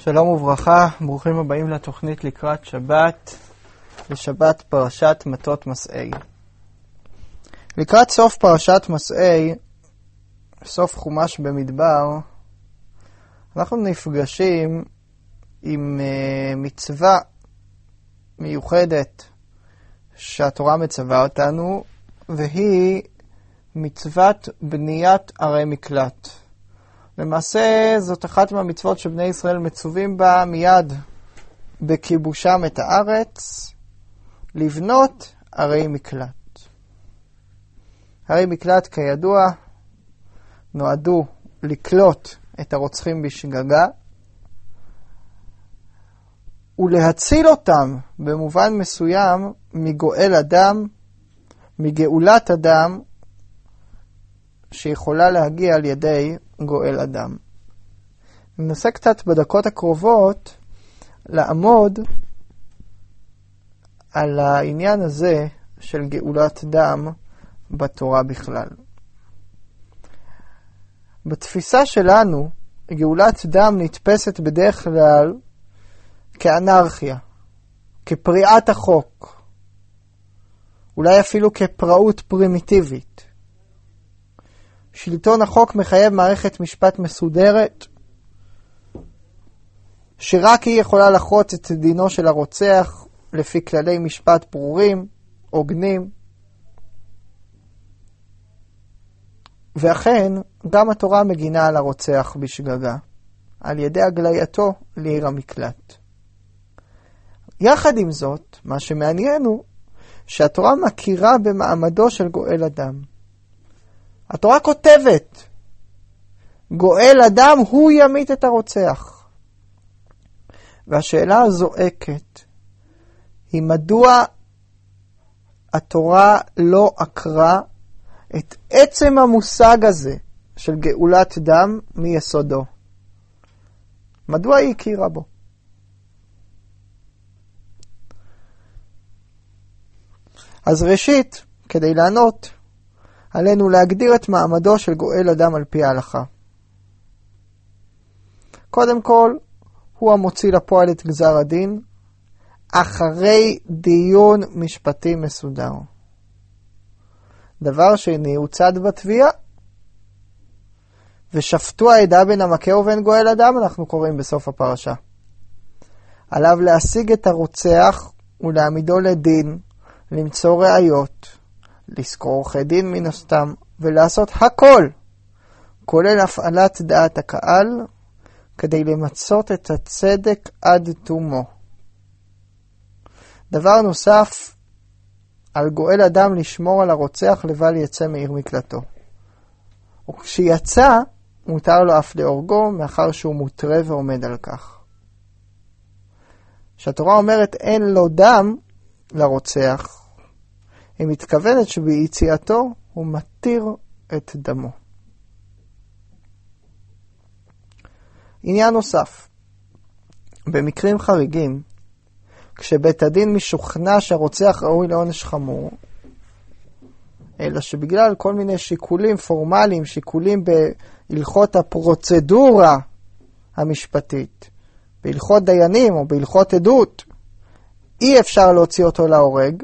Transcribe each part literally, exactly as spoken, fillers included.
שלום וברכה, ברוכים הבאים לתוכנית לקראת שבת, לשבת פרשת מטות מסעי. לקראת סוף פרשת מסעי, סוף חומש במדבר, אנחנו נפגשים עם uh, מצווה מיוחדת שהתורה מצווה אותנו, והיא מצוות בניית ערי מקלט. למעשה זאת אחת מהמצוות שבני ישראל מצווים בה מיד בכיבושם את הארץ, לבנות ערי מקלט. ערי מקלט כידוע נועדו לקלוט את הרוצחים בשגגה ולהציל אותם במובן מסוים מגואל אדם, מגאולת אדם שיכולה להגיע על ידי גואל אדם. ננסה קצת בדקות הקרובות לעמוד על העניין הזה של גאולת דם בתורה בכלל. בתפיסה שלנו, גאולת דם נתפסת בדרך כלל כאנרכיה, כפריעת החוק, אולי אפילו כפראות פרימיטיבית. שלטון החוק מחייב מערכת משפט מסודרת, שרק היא יכולה לחרוץ את דינו של הרוצח לפי כללי משפט ברורים, הוגנים. ואכן, גם התורה מגינה על הרוצח בשגגה, על ידי הגלייתו לעיר המקלט. יחד עם זאת, מה שמעניין הוא שהתורה מכירה במעמדו של גואל אדם. התורה כותבת, גואל אדם הוא ימית את הרוצח. והשאלה הזועקת היא מדוע התורה לא עקרה את עצם המושג הזה של גאולת דם מיסודו. מדוע היא הכירה בו? אז ראשית, כדי לענות, עלינו להגדיר את מעמדו של גואל אדם על פי ההלכה. קודם כל, הוא המוציא לפועל את גזר הדין, אחרי דיון משפטי מסודר. דבר שני, הוא צד בתביעה. ושפטו העדה בין המכה ובין גואל אדם, אנחנו קוראים בסוף הפרשה. עליו להשיג את הרוצח ולהעמידו לדין, למצוא ראיות, לזכור עורכי דין מן הסתם, ולעשות הכל, כולל הפעלת דעת הקהל, כדי למצות את הצדק עד תומו. דבר נוסף, על גואל אדם לשמור על הרוצח לבל יצא מעיר מקלטו. וכשיצא, מותר לו אף להורגו, מאחר שהוא מוטרה ועומד על כך. כשהתורה אומרת אין לו דם לרוצח, היא מתכוונת שביציאתו הוא מתיר את דמו. עניין נוסף, במקרים חריגים, כשבית הדין משוכנע שהרוצח ראוי לעונש חמור, אלא שבגלל כל מיני שיקולים פורמליים, שיקולים בהלכות הפרוצדורה המשפטית, בהלכות דיינים או בהלכות עדות, אי אפשר להוציא אותו להורג,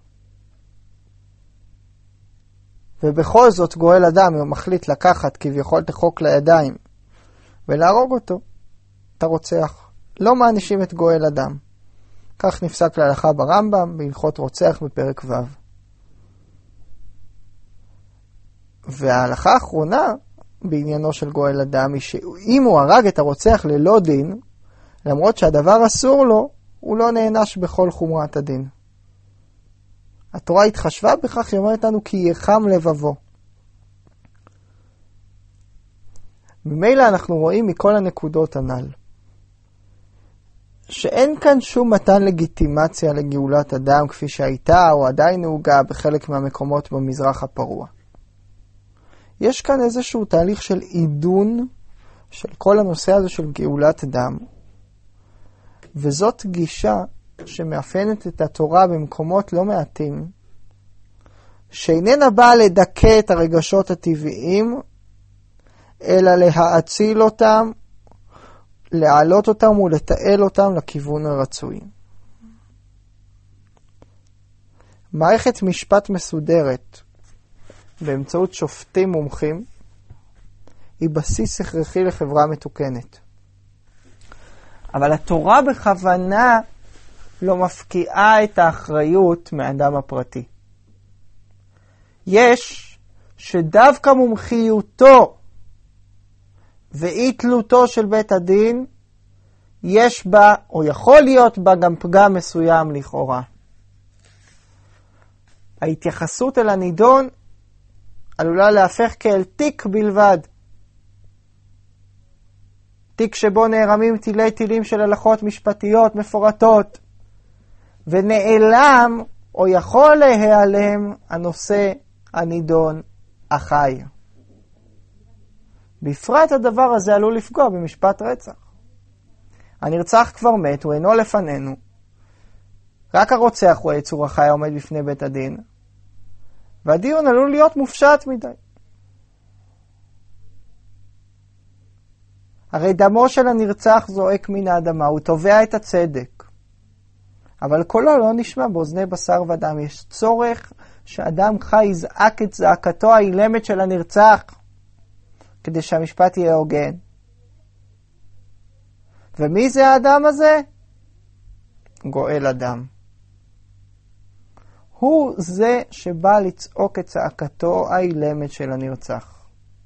ובכל זאת גואל אדם הוא מחליט לקחת כביכול את החוק לידיים ולהרוג אותו, את הרוצח. לא מענישים את גואל אדם. כך נפסק להלכה ברמב"ם בהלכות רוצח בפרק ו'. וההלכה האחרונה בעניינו של גואל אדם היא שאם הוא הרג את הרוצח ללא דין, למרות שהדבר אסור לו, הוא לא נענש בכל חומרת הדין. התורה התחשבה בכך, היא אומרת לנו כי יחם לבבו. ממילא אנחנו רואים מכל הנקודות הנ"ל, שאין כאן שום מתן לגיטימציה לגאולת אדם כפי שהייתה או עדיין נהוגה בחלק מהמקומות במזרח הפרוע. יש כאן איזשהו תהליך של עידון של כל הנושא הזה של גאולת דם, וזאת גישה שמאפיינת את התורה במקומות לא מעטים, שאיננה באה לדכא את הרגשות הטבעיים, אלא להאציל אותם להעלות אותם ולתעל אותם לכיוון הרצוי. מערכת משפט מסודרת באמצעות שופטים מומחים היא בסיס הכרחי לחברה מתוקנת. אבל התורה בכוונה לא מפקיעה את האחריות מהאדם הפרטי. יש שדווקא מומחיותו ואי תלותו של בית הדין, יש בה, או יכול להיות בה, גם פגם מסוים לכאורה. ההתייחסות אל הנידון עלולה להפך כאל תיק בלבד. תיק שבו נערמים תילי תילים של הלכות משפטיות מפורטות, ונעלם או יכול להיעלם הנושא הנידון החי. בפרט הדבר הזה עלול לפגוע במשפט רצח. הנרצח כבר מת, הוא אינו לפנינו. רק הרוצח הוא היצור החי העומד בפני בית הדין, והדיון עלול להיות מופשט מדי. הרי דמו של הנרצח זועק מן האדמה, הוא תובע את הצדק. אבל קולו לא נשמע באוזני בשר ודם. יש צורך שאדם חי יזעק את זעקתו האילמת של הנרצח, כדי שהמשפט יהיה הוגן. ומי זה האדם הזה? גואל אדם. הוא זה שבא לצעוק את צעקתו האילמת של הנרצח.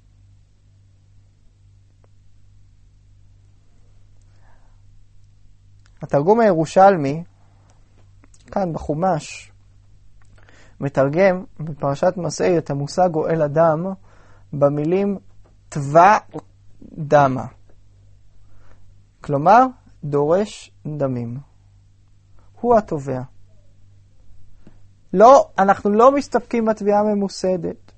התרגום הירושלמי, כאן בחומש, מתרגם בפרשת מסעי את המושג גואל אדם במילים תבע דמה. כלומר, דורש דמים. הוא התובע. לא, אנחנו לא מסתפקים בתביעה ממוסדת.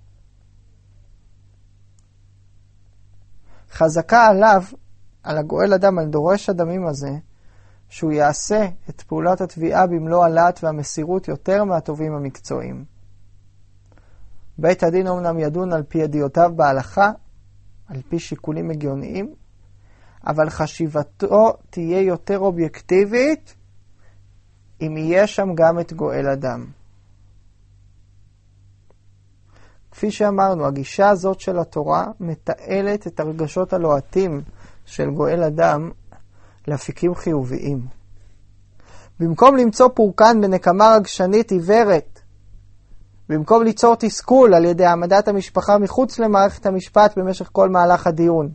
חזקה עליו, על הגואל אדם, על דורש הדמים הזה, שהוא יעשה את פעולת התביעה במלוא הלהט והמסירות יותר מהטובים המקצועיים. בית הדין אומנם ידון על פי ידיעותיו בהלכה, על פי שיקולים הגיוניים, אבל חשיבתו תהיה יותר אובייקטיבית אם יהיה שם גם את גואל אדם. כפי שאמרנו, הגישה הזאת של התורה מתעלת את הרגשות הלוהטים של גואל אדם לאפיקים חיוביים. במקום למצוא פורקן בנקמה רגשנית עיוורת, במקום ליצור תסכול על ידי העמדת המשפחה מחוץ למערכת המשפט במשך כל מהלך הדיון,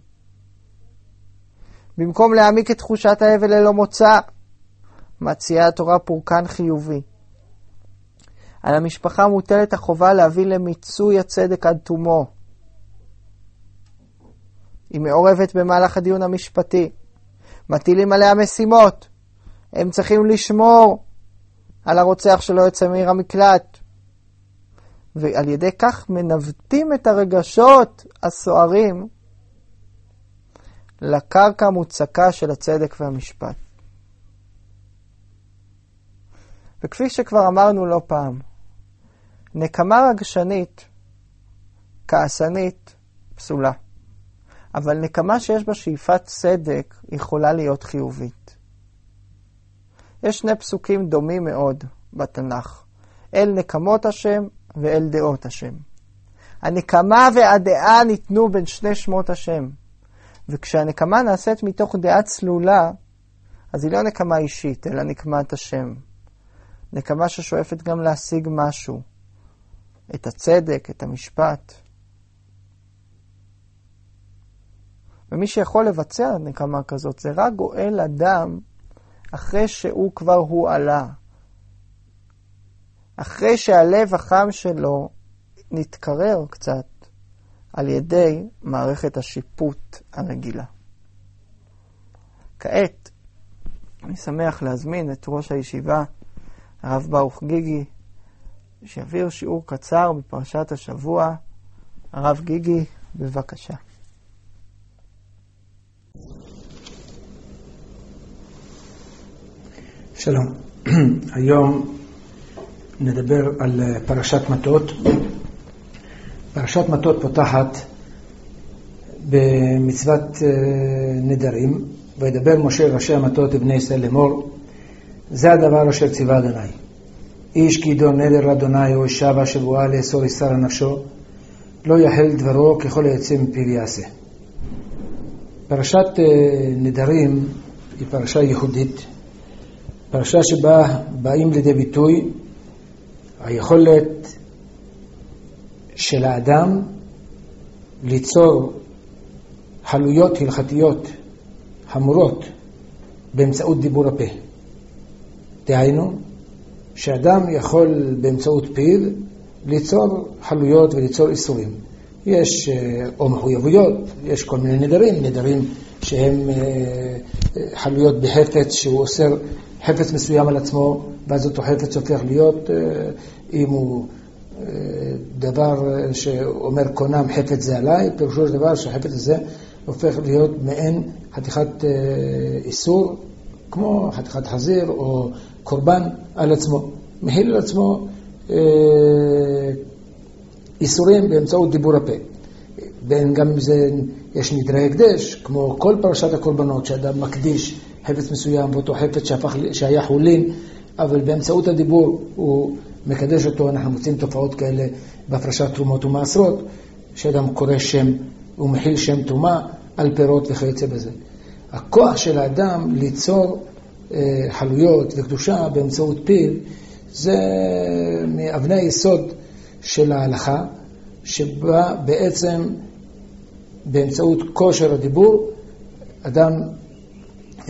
במקום להעמיק את תחושת האבל ללא מוצא, מציעה התורה פורקן חיובי. על המשפחה מוטלת החובה להביא למיצוי הצדק עד תומו. היא מעורבת במהלך הדיון המשפטי. מטילים עליה משימות. הם צריכים לשמור על הרוצח שלא יוצא מעיר המקלט. ועל ידי כך מנווטים את הרגשות הסוערים לקרקע מוצקה של הצדק והמשפט. וכפי שכבר אמרנו לא פעם, נקמה רגשנית, כעסנית, פסולה. אבל נקמה שיש בה שאיפת צדק יכולה להיות חיובית. יש שני פסוקים דומים מאוד בתנ"ך. אל נקמות השם ואל דעות השם. הנקמה והדעה ניתנו בין שני שמות השם. וכשהנקמה נעשית מתוך דעה צלולה, אז היא לא נקמה אישית, אלא נקמת השם. נקמה ששואפת גם להשיג משהו. את הצדק, את המשפט. ומי שיכול לבצע נקמה כזאת, זה רק גואל אדם אחרי שהוא כבר הוא עלה. אחרי שהלב החם שלו נתקרר קצת על ידי מערכת השיפוט הרגילה. כעת, אני שמח להזמין את ראש הישיבה, הרב ברוך גיגי, שיעביר שיעור קצר בפרשת השבוע. הרב גיגי, בבקשה. שלום. היום נדבר על פרשת מטות. פרשת מטות פותחת במצוות נדרים, וידבר משה ראשי המטות בני ישראל לאמור, זה הדבר אשר ציווה אדוני. איש כי ידון נדר לאדוני או ישבע שבועה לאסור איסר על נפשו, לא יחל דברו ככל היוצא מפיו יעשה. פרשת נדרים היא פרשה ייחודית, פרשה שבה באים לידי ביטוי היכולת של האדם ליצור חלויות הלכתיות חמורות באמצעות דיבור הפה. דהיינו, שאדם יכול באמצעות פיו ליצור חלויות וליצור איסורים. יש או מחויבויות, יש כל מיני נדרים, נדרים שהם חלויות בחפץ שהוא אוסר חפץ מסוים על עצמו, ואז אותו חפץ הופך להיות, אם הוא דבר שאומר קונם חפץ זה עליי, פירושו של דבר שהחפץ הזה הופך להיות מעין חתיכת איסור, כמו חתיכת חזיר או קורבן על עצמו. מהיל על עצמו איסורים באמצעות דיבור הפה. בין גם זה יש נדרי הקדש, כמו כל פרשת הקורבנות, שאדם מקדיש חפץ מסוים ואותו חפץ שהפך, שהיה חולין, אבל באמצעות הדיבור הוא מקדש אותו. אנחנו מוצאים תופעות כאלה בפרשת תרומות ומעשרות, שאדם קורא שם ומחיל שם תרומה על פירות וכיוצא בזה. הכוח של האדם ליצור אה, חלויות וקדושה באמצעות פיו, זה מאבני היסוד של ההלכה, שבה בעצם באמצעות כושר הדיבור, אדם אה,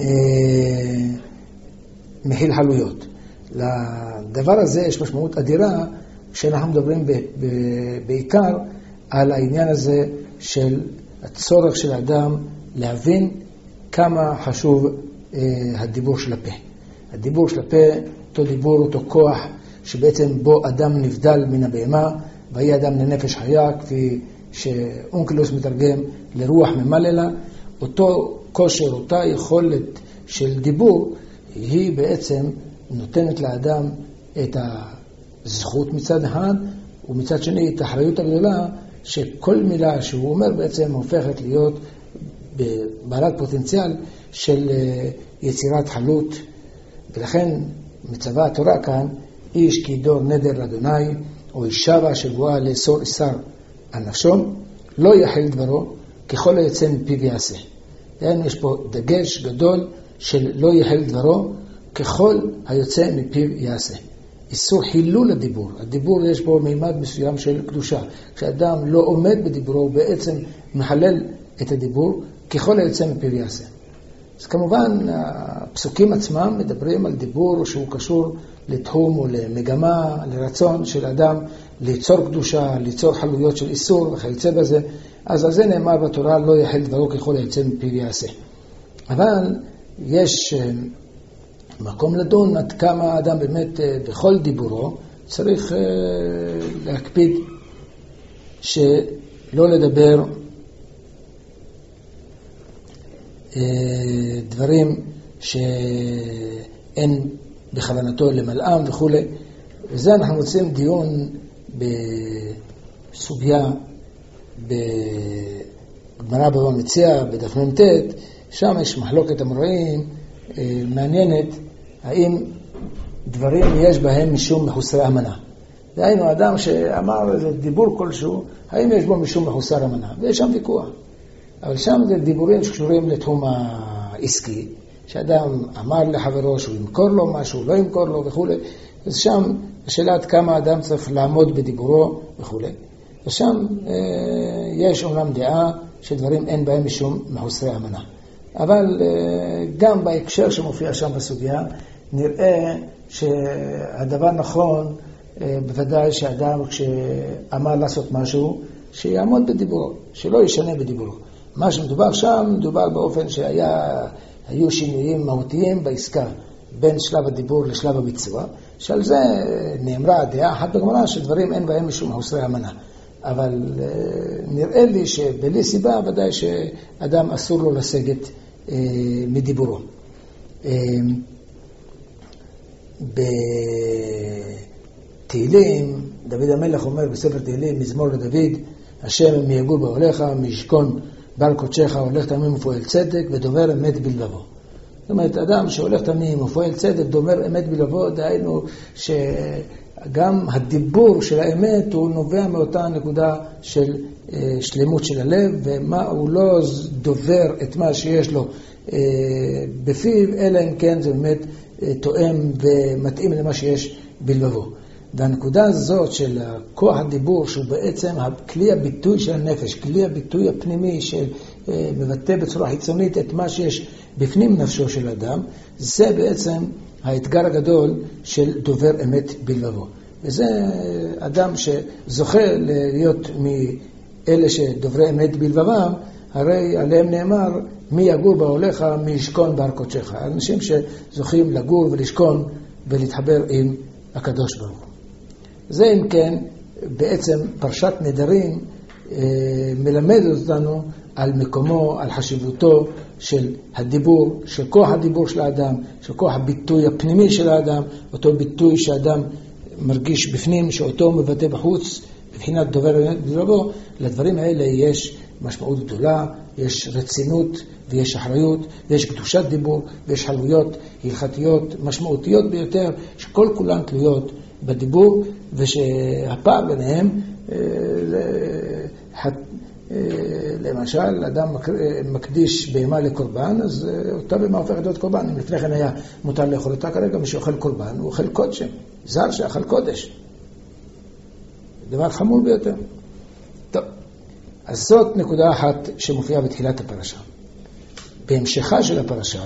מכיל חלויות. לדבר הזה יש משמעות אדירה, כשאנחנו מדברים ב, ב, בעיקר על העניין הזה של הצורך של האדם להבין כמה חשוב אה, הדיבור של הפה. הדיבור של הפה, אותו דיבור, אותו כוח, שבעצם בו אדם נבדל מן הבהמה, ויהיה אדם לנפש חיה, כפי שאונקלוס מתרגם לרוח ממללה. אותו כושר, אותה יכולת של דיבור, היא בעצם נותנת לאדם את הזכות מצד אחד, ומצד שני את האחריות הגדולה, שכל מילה שהוא אומר בעצם הופכת להיות בעלת פוטנציאל של יצירת חלות. ולכן מצווה התורה כאן, איש כי ידור נדר לאדוני, או ישבע שבועה לאסור איסר על נפשו, לא יחל דברו ככל היוצא מפיו יעשה. דהיינו, יש פה דגש גדול של לא יחל דברו ככל היוצא מפיו יעשה. איסור חילול הדיבור. הדיבור יש בו מימד מסוים של קדושה. כשאדם לא עומד בדיבורו, הוא בעצם מחלל את הדיבור ככל היוצא מפיו יעשה. אז כמובן, הפסוקים עצמם מדברים על דיבור שהוא קשור לתחום או למגמה, לרצון של אדם ליצור קדושה, ליצור חלויות של איסור וכיוצא בזה. אז על זה נאמר בתורה, לא יחל דברו ככל היוצא מפיו יעשה. אבל יש מקום לדון עד כמה האדם באמת בכל דיבורו צריך להקפיד שלא לדבר דברים שאין בכוונתו למלאם וכו'. וזה אנחנו מוצאים דיון בסוגיה בגמרא בבא מציעא בדף מ"ט, שם יש מחלוקת אמוראים מעניינת, האם דברים יש בהם משום מחוסרי אמנה. דהיינו, אדם שאמר איזה דיבור כלשהו, האם יש בו משום מחוסר אמנה? ויש שם ויכוח. אבל שם זה דיבורים שקשורים לתחום העסקי, שאדם אמר לחברו שהוא ימכור לו משהו, לא ימכור לו וכו'. אז שם השאלה עד כמה אדם צריך לעמוד בדיבורו וכו'. ושם אה, יש אומנם דעה שדברים אין בהם משום מחוסרי אמנה. אבל אה, גם בהקשר שמופיע שם בסוגיה, נראה שהדבר נכון, אה, בוודאי שאדם כשאמר לעשות משהו, שיעמוד בדיבורו, שלא ישנה בדיבורו. מה שמדובר שם, מדובר באופן שהיו שינויים מהותיים בעסקה בין שלב הדיבור לשלב הביצוע, שעל זה נאמרה דעה אחת בגמרא שדברים אין בהם משום מחוסרי אמנה. אבל נראה לי שבלי סיבה ודאי שאדם אסור לו לסגת מדיבורו. בתהילים, דוד המלך אומר בספר תהילים, מזמור לדוד, השם מי יגור באוהליך, מי ישכון בעל קודשך הולך תמים ופועל צדק ודובר אמת בלבבו. זאת אומרת, אדם שהולך תמים ופועל צדק, דובר אמת בלבבו, דהיינו שגם הדיבור של האמת הוא נובע מאותה נקודה של שלמות של הלב, ומה הוא לא דובר את מה שיש לו בפיו, אלא אם כן זה באמת תואם ומתאים למה שיש בלבבו. והנקודה הזאת של כוח הדיבור, שהוא בעצם כלי הביטוי של הנפש, כלי הביטוי הפנימי שמבטא בצורה חיצונית את מה שיש בפנים נפשו של אדם, זה בעצם האתגר הגדול של דובר אמת בלבבו. וזה אדם שזוכה להיות מאלה שדוברי אמת בלבבם, הרי עליהם נאמר, מי יגור באוהליך, מי ישכון בהר קודשך. אנשים שזוכים לגור ולשכון ולהתחבר עם הקדוש ברוך הוא. זה אם כן, בעצם פרשת נדרים אה, מלמד אותנו על מקומו, על חשיבותו של הדיבור, של כוח הדיבור של האדם, של כוח הביטוי הפנימי של האדם, אותו ביטוי שהאדם מרגיש בפנים, שאותו מבטא בחוץ, בבחינת דובר אמת בלבבו. לדברים האלה יש משמעות גדולה, יש רצינות ויש אחריות, ויש קדושת דיבור, ויש חלויות הלכתיות משמעותיות ביותר, שכל כולן תלויות בדיבור, ושהפער ביניהם, למשל, אדם מקדיש בהמה לקורבן, אז אותה בהמה הופכת להיות קורבן. אם לפני כן היה מותר לאכול אותה, כרגע מי שאוכל קורבן, הוא אוכל קודשם, זר שאכל קודש. דבר חמור ביותר. טוב, אז זאת נקודה אחת שמופיעה בתחילת הפרשה. בהמשכה של הפרשה,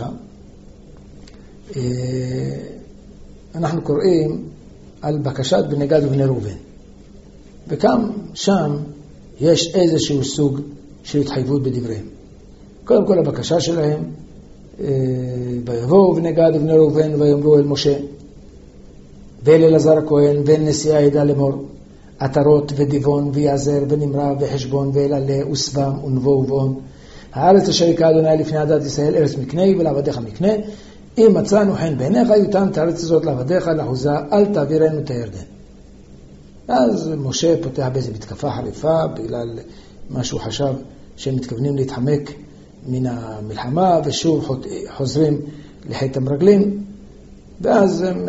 אנחנו קוראים על בקשת בני גד ובני ראובן. וכאן, שם, יש איזשהו סוג של התחייבות בדבריהם. קודם כל, הבקשה שלהם, ויבואו בני גד ובני ראובן ויאמרו אל משה, ואל אלעזר הכהן, ואל נשיא העדה לאמור, עטרות ודיבון ויעזר ונמרה וחשבון ואל עלה וסבם ונבו ובון. הארץ אשר יקרא אדוני לפני עדת ישראל ארץ מקנה ולעבדיך מקנה. אם מצאנו חן בעיניך יותם את הארץ הזאת לעבדיך לאחוזה, אל תעבירנו את הירדן. אז משה פותח באיזו מתקפה חריפה בגלל מה שהוא חשב שהם מתכוונים להתחמק מן המלחמה, ושוב חוזרים לחטא המרגלים, ואז הם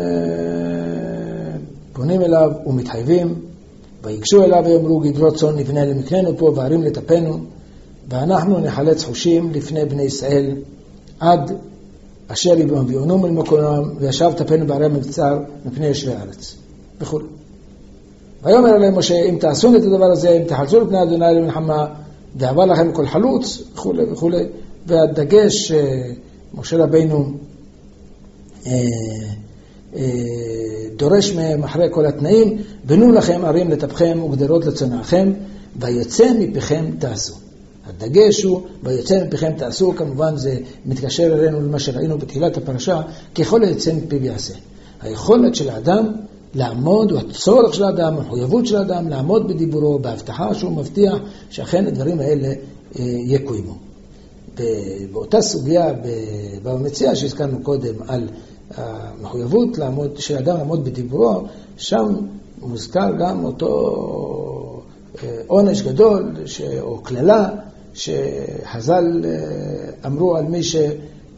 פונים אליו ומתחייבים, ויגשו אליו ויאמרו גדרות צאן נבנה למקננו פה וערים לטפנו, ואנחנו נחלץ חושים לפני בני ישראל עד אשר יביאונם אל מקומם, וישב טפנו בערי מבצר מפני יושבי הארץ וכו'. ויאמר עליהם משה, אם תעשו את הדבר הזה, אם תחלצו לפני אדוני למלחמה, דאבה לכם כל חלוץ וכו' וכו'. והדגש משה רבינו אה, אה, דורש מהם אחרי כל התנאים, בנו לכם ערים לטפכם וגדרות לצונאכם, ויצא מפיכם תעשו. הדגש הוא, ויצא מפיכם תעשו, כמובן זה מתקשר אלינו למה שראינו בתחילת הפרשה, ככל היצא מפיו יעשה. היכולת של האדם לעמוד, או הצורך של האדם, המחויבות של האדם, לעמוד בדיבורו, בהבטחה שהוא מבטיח שאכן הדברים האלה אה, יקוימו. באותה סוגיה במציאה שהזכרנו קודם על המחויבות לעמוד, של האדם לעמוד בדיבורו, שם מוזכר גם אותו עונש גדול ש, או כללה שחז"ל אמרו על מי שעשה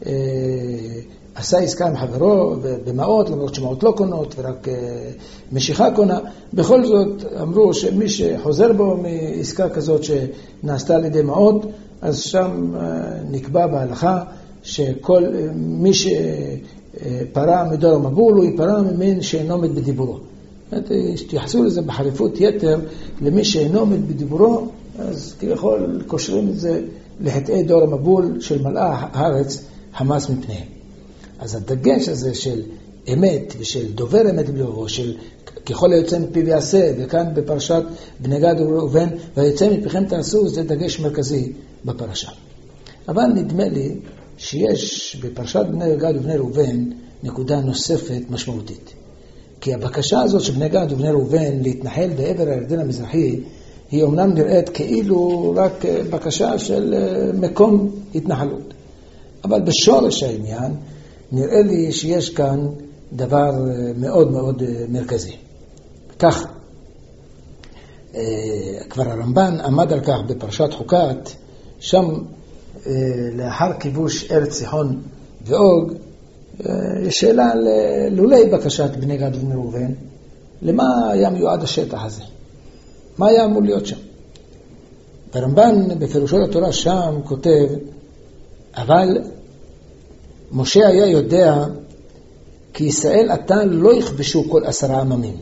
עסקה עם חברו במעות, למרות שמעות לא קונות ורק משיכה קונה. בכל זאת אמרו שמי שחוזר בו מעסקה כזאת שנעשתה על ידי מעות, אז שם נקבע בהלכה שכל מי שפרה מדור המבול הוא יפרה ממין שאינו עומד בדיבורו. תייחסו לזה בחריפות יתר, למי שאינו עומד בדיבורו, אז כביכול קושרים את זה לחטאי דור המבול של מלאה הארץ חמס מפניהם. אז הדגש הזה של אמת ושל דובר אמת בלבבו, של ככל היוצא מפיו יעשה, וכאן בפרשת בני גד וראובן, והיוצא מפיכם תעשו, זה דגש מרכזי בפרשה. אבל נדמה לי שיש בפרשת בני גד ובני ראובן נקודה נוספת משמעותית. כי הבקשה הזאת של בני גד ובני ראובן להתנחל בעבר הירדן המזרחי, היא אומנם נראית כאילו רק בקשה של מקום התנחלות. אבל בשורש העניין נראה לי שיש כאן דבר מאוד מאוד מרכזי. כך, כבר הרמב"ן עמד על כך בפרשת חוקת, שם לאחר כיבוש ארץ סיחון ואוג, יש שאלה לולי בקשת בני גד ובני ראובן, למה היה מיועד השטח הזה? מה היה אמור להיות שם? הרמב"ן בפירושו לתורה שם כותב, אבל משה היה יודע כי ישראל עתה לא יכבשו כל עשרה עממים.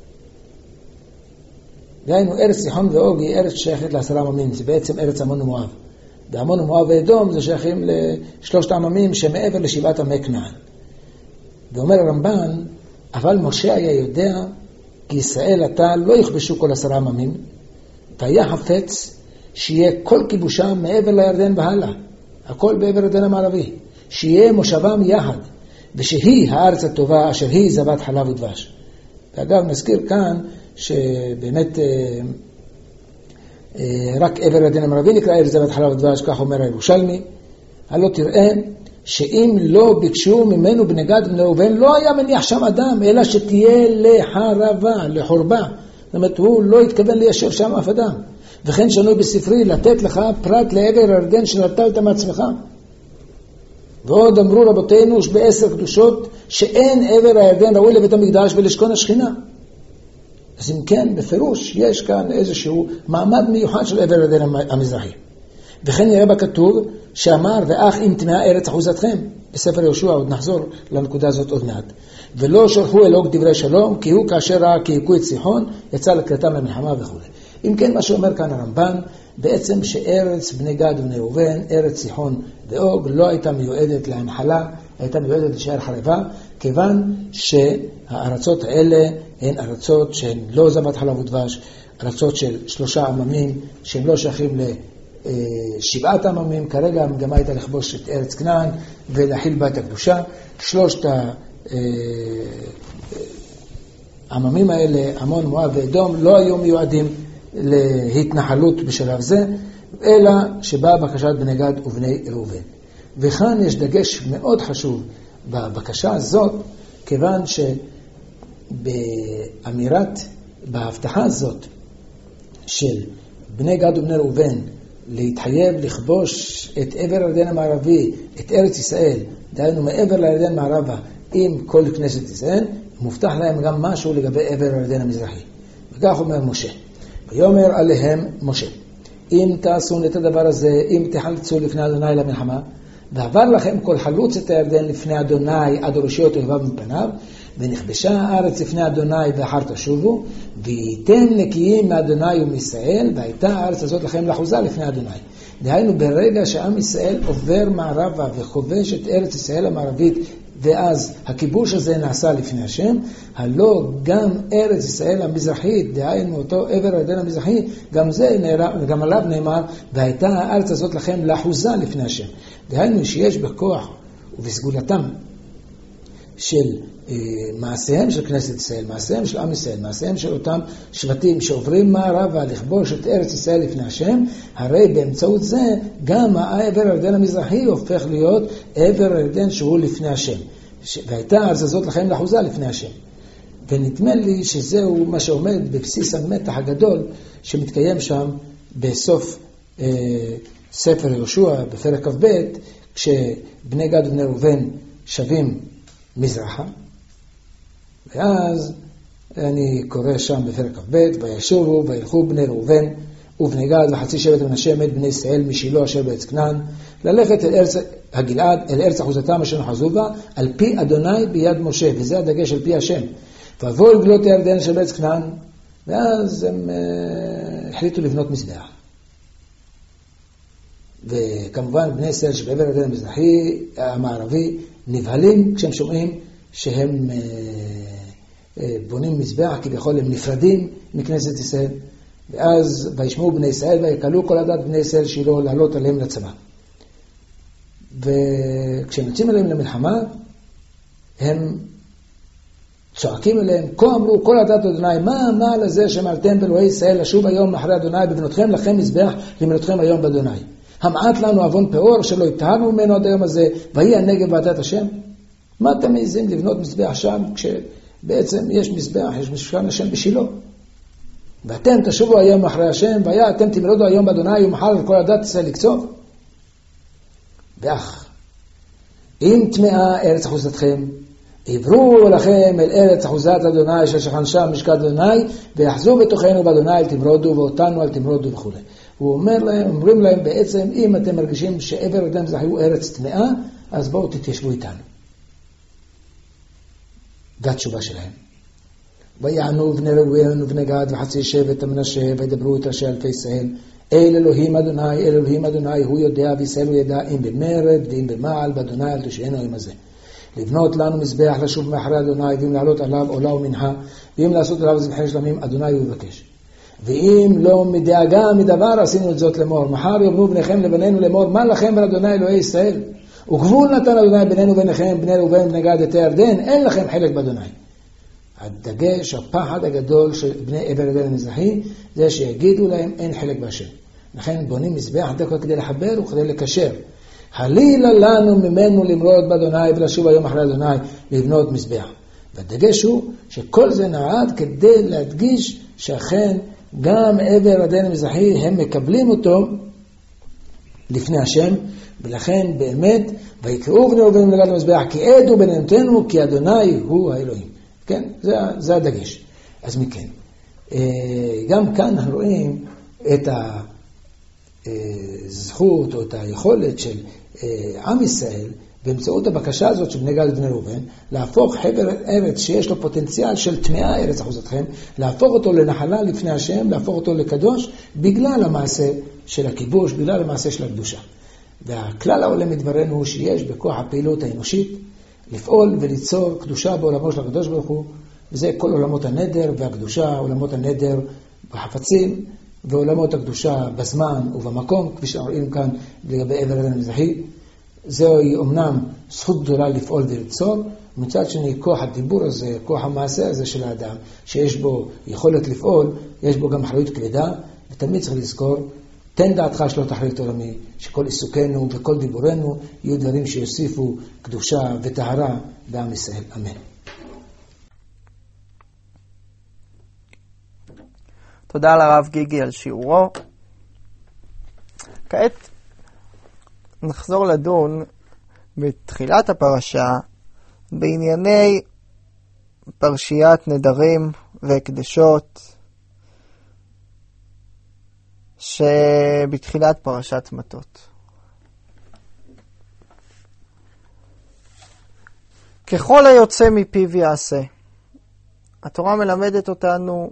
דהיינו, ארץ סיחון ואוג היא ארץ שייכת לעשרה עממים, זה בעצם ארץ עמון ומואב. ועמון ומואב ואדום זה שייכים לשלושת העממים שמעבר לשבעת עמי כנען. ואומר הרמב"ן, אבל משה היה יודע כי ישראל עתה לא יכבשו כל עשרה עממים, והיה חפץ שיהיה כל כיבושם מעבר לירדן והלאה, הכל בעבר הירדן המערבי, שיהיה מושבם יחד, ושהיא הארץ הטובה אשר היא זבת חלב ודבש. ואגב, נזכיר כאן שבאמת אה, אה, רק עבר הירדן המערבי נקרא ארץ זבת חלב ודבש, כך אומר הירושלמי. הלא תראה שאם לא ביקשו ממנו בני גד ובני ראובן, לא היה מניח שם אדם, אלא שתהיה לחרבה, לחורבה. זאת אומרת, הוא לא התכוון ליישב שם אף אדם. וכן שנוי בספרי לתת לך פרט לעבר הירדן שנטלת מעצמך. ועוד אמרו רבותינו בעשר קדושות שאין עבר הירדן ראוי לבית המקדש ולשכון השכינה. אז אם כן, בפירוש יש כאן איזשהו מעמד מיוחד של עבר הירדן המזרחי. וכן נראה בכתוב שאמר ואך אם תמאה ארץ אחוזתכם, בספר יהושע, עוד נחזור לנקודה הזאת עוד מעט. ולא שלחו אלוג דברי שלום, כי הוא כאשר ראה כי הכו את סיחון, יצא לקראתם למלחמה וכו'. אם כן, מה שאומר כאן הרמב"ן, בעצם שארץ בני גד ובני ראובן, ארץ סיחון ואוג, לא הייתה מיועדת להנחלה, הייתה מיועדת להישאר חרבה, כיוון שהארצות האלה הן ארצות שהן לא זבת חלב ודבש, ארצות של שלושה עממים, שהם לא שייכים לשבעת עממים. כרגע המגמה הייתה לכבוש את ארץ כנען ולהחיל בה את הקדושה. שלושת העממים האלה, עמון, מואב ואדום, לא היו מיועדים להתנחלות בשלב זה, אלא שבאה בקשת בני גד ובני ראובן. וכאן יש דגש מאוד חשוב בבקשה הזאת, כיוון שבאמירת, בהבטחה הזאת של בני גד ובני ראובן להתחייב לכבוש את עבר הירדן המערבי, את ארץ ישראל, דהיינו מעבר לירדן מערבה עם כל כנסת ישראל, מובטח להם גם משהו לגבי עבר הירדן המזרחי. וכך אומר משה, ויאמר עליהם משה, אם תעשו את הדבר הזה, אם תחלצו לפני אדוני למלחמה, ועבר לכם כל חלוץ את הירדן לפני אדוני עד ראשיות אויביו מפניו, ונכבשה הארץ לפני אדוני ואחר תשובו, והייתם נקיים מאדוני ומישראל, והייתה הארץ הזאת לכם לאחוזה לפני אדוני. דהיינו, ברגע שעם ישראל עובר מערבה וכובש את ארץ ישראל המערבית, ואז הכיבוש הזה נעשה לפני השם, הלא גם ארץ ישראל המזרחית, דהיינו אותו עבר הירדן המזרחי, גם זה נאמר, גם עליו נאמר, והייתה הארץ הזאת לכם לאחוזה לפני השם. דהיינו שיש בכוח ובסגולתם של אה, מעשיהם של כנסת ישראל, מעשיהם של עם ישראל, מעשיהם של אותם שבטים שעוברים מערבה לכבוש את ארץ ישראל לפני השם, הרי באמצעות זה גם העבר הירדן המזרחי הופך להיות עבר הירדן שהוא לפני השם. ש... והייתה הארץ הזאת לכם לאחוזה לפני השם. ונדמה לי שזהו מה שעומד בבסיס המתח הגדול שמתקיים שם בסוף אה, ספר יהושע בפרק כ"ב, כשבני גד ובני ראובן שבים מזרחה. ואז אני קורא שם בפרק כ"ב, וישובו וילכו בני ראובן ובני גד וחצי שבט מנשה מת בני ישראל משילה אשר בארץ כנען, ללכת אל ארץ הגלעד, אל ארץ אחוזתם אשר נחזו בה, על פי אדוני ביד משה, וזה הדגש על פי השם. ועברו אל גלות הירדן של בארץ כנען, ואז הם uh, החליטו לבנות מזבח. וכמובן בני ישראל שבעבר הירדן המזרחי המערבי נבהלים כשהם שומעים שהם uh, uh, בונים מזבח, כביכול הם נפרדים מכנסת ישראל. ואז וישמעו בני ישראל ויקלו כל עדת בני ישראל שילה לעלות עליהם לצבא. וכשהם יוצאים עליהם למלחמה, הם צועקים אליהם, כה אמרו כל עדת אדוני, מה מה לזה שמרתם באלוהי ישראל לשוב היום אחרי אדוני בבנותכם לכם מזבח לבנותכם היום באדוני. המעט לנו אבון פאור שלא התאהבנו ממנו עד היום הזה, ויהי הנגב בעדת השם. מה אתם מעיזים לבנות מזבח שם כשבעצם יש מזבח, יש משכן השם בשילה? ואתם תשובו היום אחרי השם, והיה אתם תמרדו היום באדוני ומחר את כל הדת ישראל לקצוב. ואך, אם טמאה ארץ אחוזתכם, עברו לכם אל ארץ אחוזת אדוני ששכן שם משכן אדוני, ויחזו בתוכנו באדוני אל תמרודו ואותנו אל תמרודו וכו'. הוא אומר להם, אומרים להם בעצם, אם אתם מרגישים שעבר ירדן המזרחי הוא ארץ טמאה, אז בואו תתיישבו איתנו. זו התשובה שלהם. ויענו בני ראובן ובני גד וחצי שבט המנשה וידברו את ראשי אלפי ישראל, אל אלוהים אדוני, אל אלוהים אדוני, הוא יודע וישראל הוא ידע, אם במרד ואם במעל באדוני אל תושענו עם הזה. לבנות לנו מזבח לשוב מאחרי אדוני, ואם לעלות עליו עולה ומנחה, ואם לעשות עליו זבחי שלמים, אדוני הוא יבקש. ואם לא מדאגה מדבר עשינו את זאת לאמור, מחר יאמרו בניכם לבנינו לאמור, מה לכם ולאדוני אלוהי ישראל? וגבול נתן אדוני בינינו וביניכם, בני ראובן ובני גד את הירדן, אין לכם חלק באדוני. הדגש, הפחד הגדול של בני עבר ירדן המזרחי, זה שיגידו להם אין חלק בהשם. לכן בונים מזבח דווקא כדי לחבר וכדי לקשר. הלילה לנו ממנו למרוד באדוני ולשוב היום אחרי אדוני לבנות מזבח. והדגש הוא שכל זה נועד כדי להדגיש שאכן גם עבר ירדן המזרחי הם מקבלים אותו לפני השם, ולכן באמת ויקראו בני ראובן ובני גד למזבח כי עדו בינינו כי אדוני הוא האלוהים. כן, זה, זה הדגש. אז מכן, גם כאן אנחנו רואים את הזכות או את היכולת של עם ישראל, באמצעות הבקשה הזאת של בני גד ובני ראובן, להפוך חבר ארץ שיש לו פוטנציאל של טמאה ארץ אחוזתכם, להפוך אותו לנחלה לפני השם, להפוך אותו לקדוש, בגלל המעשה של הכיבוש, בגלל המעשה של הקדושה. והכלל העולה מדברנו הוא שיש בכוח הפעילות האנושית, לפעול וליצור קדושה בעולמו של הקדוש ברוך הוא, וזה כל עולמות הנדר והקדושה, עולמות הנדר בחפצים, ועולמות הקדושה בזמן ובמקום, כפי שאנחנו כאן לגבי עבר ירדן המזרחי. זוהי אומנם זכות גדולה לפעול וליצור, מצד שני כוח הדיבור הזה, כוח המעשה הזה של האדם, שיש בו יכולת לפעול, יש בו גם אחריות כבדה, ותמיד צריך לזכור, תן דעתך שלא תחריט עולמי, שכל עיסוקנו וכל דיבורנו יהיו דברים שיוסיפו קדושה וטהרה בעם ישראל. אמן. תודה לרב גיגי על שיעורו. כעת נחזור לדון בתחילת הפרשה בענייני פרשיית נדרים והקדשות שבתחילת פרשת מטות. ככל היוצא מפיו יעשה. התורה מלמדת אותנו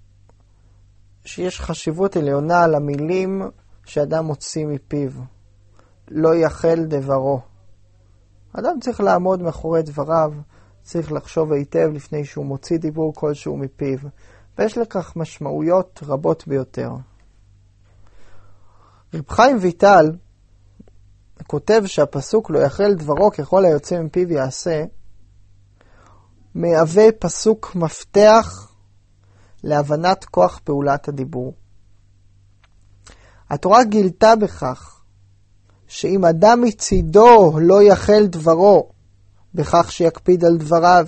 שיש חשיבות עליונה למילים שאדם מוציא מפיו. לא יחל דברו. אדם צריך לעמוד מאחורי דבריו, צריך לחשוב היטב לפני שהוא מוציא דיבור כלשהו מפיו, ויש לכך משמעויות רבות ביותר. רב חיים ויטל כותב שהפסוק לא יחל דברו ככל היוצא מפיו יעשה, מהווה פסוק מפתח להבנת כוח פעולת הדיבור. התורה גילתה בכך שאם אדם מצידו לא יחל דברו בכך שיקפיד על דבריו,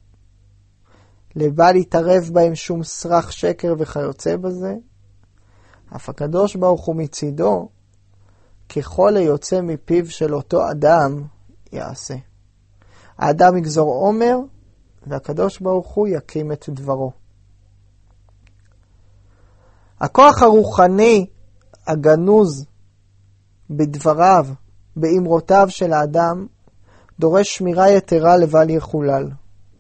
לבל יתערב בהם שום סרח שקר וכיוצא בזה, אף הקדוש ברוך הוא מצידו ככל היוצא מפיו של אותו אדם יעשה. האדם יגזור עומר והקדוש ברוך הוא יקים את דברו. הכוח הרוחני הגנוז בדבריו, באמרותיו של האדם, דורש שמירה יתרה לבל יחולל.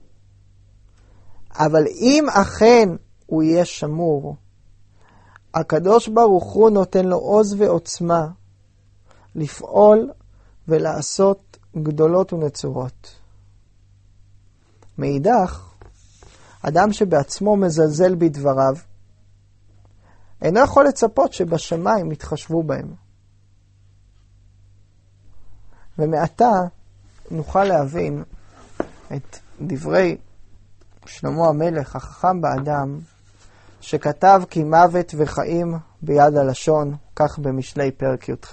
אבל אם אכן הוא יהיה שמור, הקדוש ברוך הוא נותן לו עוז ועוצמה לפעול ולעשות גדולות ונצורות. מאידך, אדם שבעצמו מזלזל בדבריו, אינו יכול לצפות שבשמיים יתחשבו בהם. ומעתה נוכל להבין את דברי שלמה המלך, החכם באדם, שכתב כי מוות וחיים ביד הלשון, כך במשלי פרק י"ח.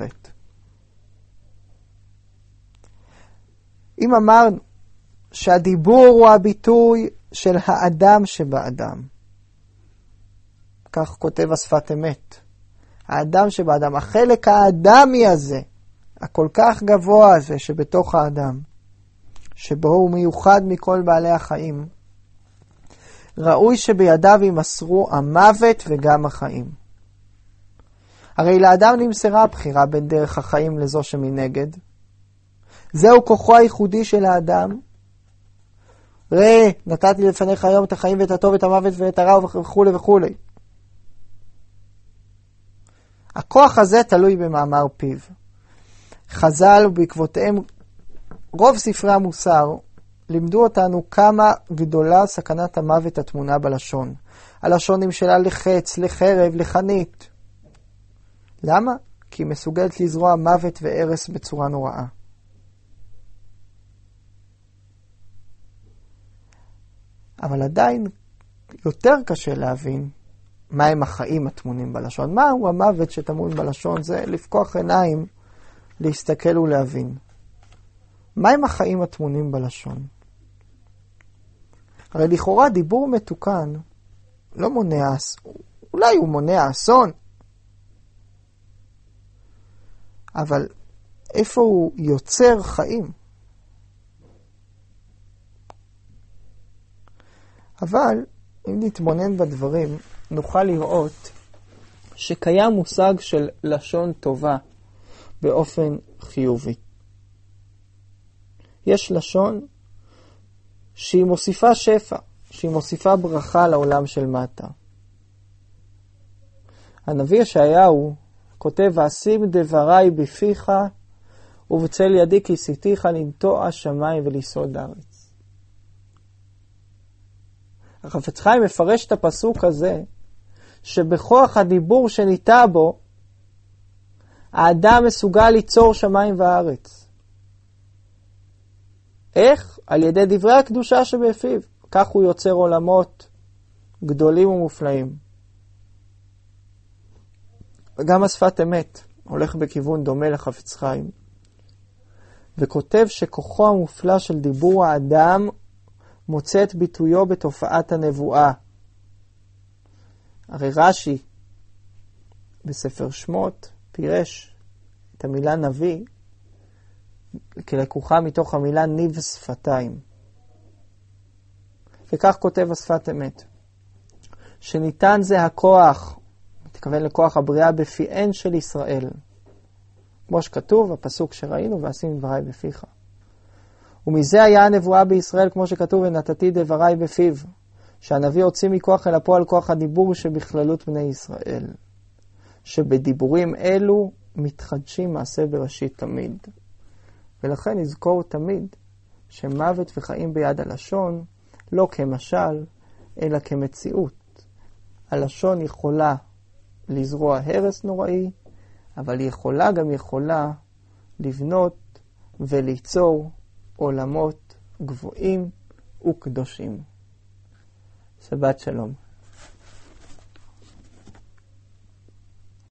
אם אמרנו שהדיבור הוא הביטוי של האדם שבאדם, כך כותב השפת אמת. האדם שבאדם, החלק האדמי הזה, הכל כך גבוה הזה שבתוך האדם, שבו הוא מיוחד מכל בעלי החיים, ראוי שבידיו יימסרו המוות וגם החיים. הרי לאדם נמסרה הבחירה בין דרך החיים לזו שמנגד. זהו כוחו הייחודי של האדם. ראה, נתתי לפניך היום את החיים ואת הטוב ואת המוות ואת הרע וכו' וכו'. הכוח הזה תלוי במאמר פיו. חז"ל ובעקבותיהם רוב ספרי המוסר לימדו אותנו כמה גדולה סכנת המוות התמונה בלשון. הלשון נמשלה לחץ, לחרב, לחנית. למה? כי היא מסוגלת לזרוע מוות והרס בצורה נוראה. אבל עדיין יותר קשה להבין מהם החיים התמונים בלשון. מהו המוות שטמון בלשון? זה לפקוח עיניים, להסתכל ולהבין. מהם החיים התמונים בלשון? הרי לכאורה דיבור מתוקן לא מונע, אולי הוא מונע אסון, אבל איפה הוא יוצר חיים? אבל אם נתבונן בדברים, נוכל לראות שקיים מושג של לשון טובה באופן חיובי. יש לשון שהיא מוסיפה שפע, שהיא מוסיפה ברכה לעולם של מטה. הנביא ישעיהו כותב, ואשים דבריי בפיך ובצל ידי כיסיתיך לנטוע שמיים וליסוד הארץ. החפץ חיים מפרש את הפסוק הזה, שבכוח הדיבור שניטע בו, האדם מסוגל ליצור שמיים וארץ. איך? על ידי דברי הקדושה שבפיו. כך הוא יוצר עולמות גדולים ומופלאים. וגם השפת אמת הולך בכיוון דומה לחפץ חיים, וכותב שכוחו המופלא של דיבור האדם מוצא את ביטויו בתופעת הנבואה. הרי רש"י בספר שמות פירש את המילה נביא כלקוחה מתוך המילה ניב שפתיים. וכך כותב השפת אמת, שניתן זה הכוח, מתכוון לכוח הבריאה בפיהן של ישראל. כמו שכתוב, הפסוק שראינו, ואשים דבריי בפיך. ומזה היה הנבואה בישראל, כמו שכתוב, ונתתי דבריי בפיו, שהנביא הוציא מכוח אל הפועל כוח הדיבור שבכללות בני ישראל, שבדיבורים אלו מתחדשים מעשה בראשית תמיד. ולכן נזכור תמיד שמוות וחיים ביד הלשון, לא כמשל, אלא כמציאות. הלשון יכולה לזרוע הרס נוראי, אבל היא יכולה גם יכולה לבנות וליצור עולמות גבוהים וקדושים. שבת שלום.